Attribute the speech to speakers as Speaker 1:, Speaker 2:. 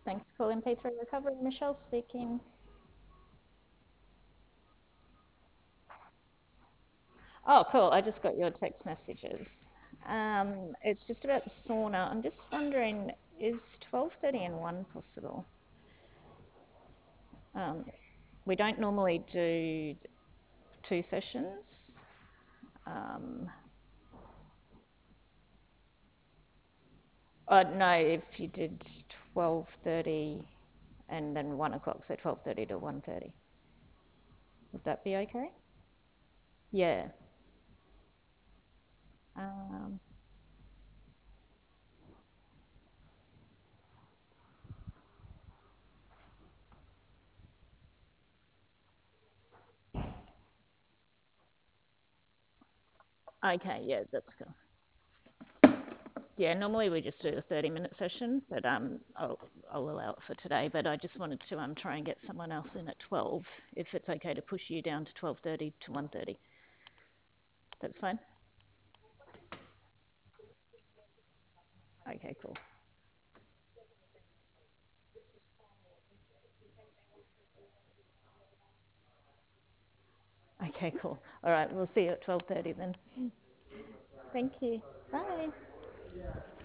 Speaker 1: Thanks for calling P3 Recovery. Michelle speaking. Oh, cool. I just got your text messages. It's just about the sauna. I'm just wondering, is 12:30 and 1 possible? Um, we don't normally do 2 sessions. Um, no, if you did 12:30 and then 1 o'clock, so 12:30 to 1:30. Would that be okay? Yeah. Um, okay, yeah, that's cool. Yeah, normally we just do a 30-minute session, but I'll allow it for today. But I just wanted to try and get someone else in at 12, if it's okay to push you down to 12:30 to 1:30. That's fine. Okay, cool. Okay, cool. All right, we'll see you at 12:30 then. Thank you. Bye.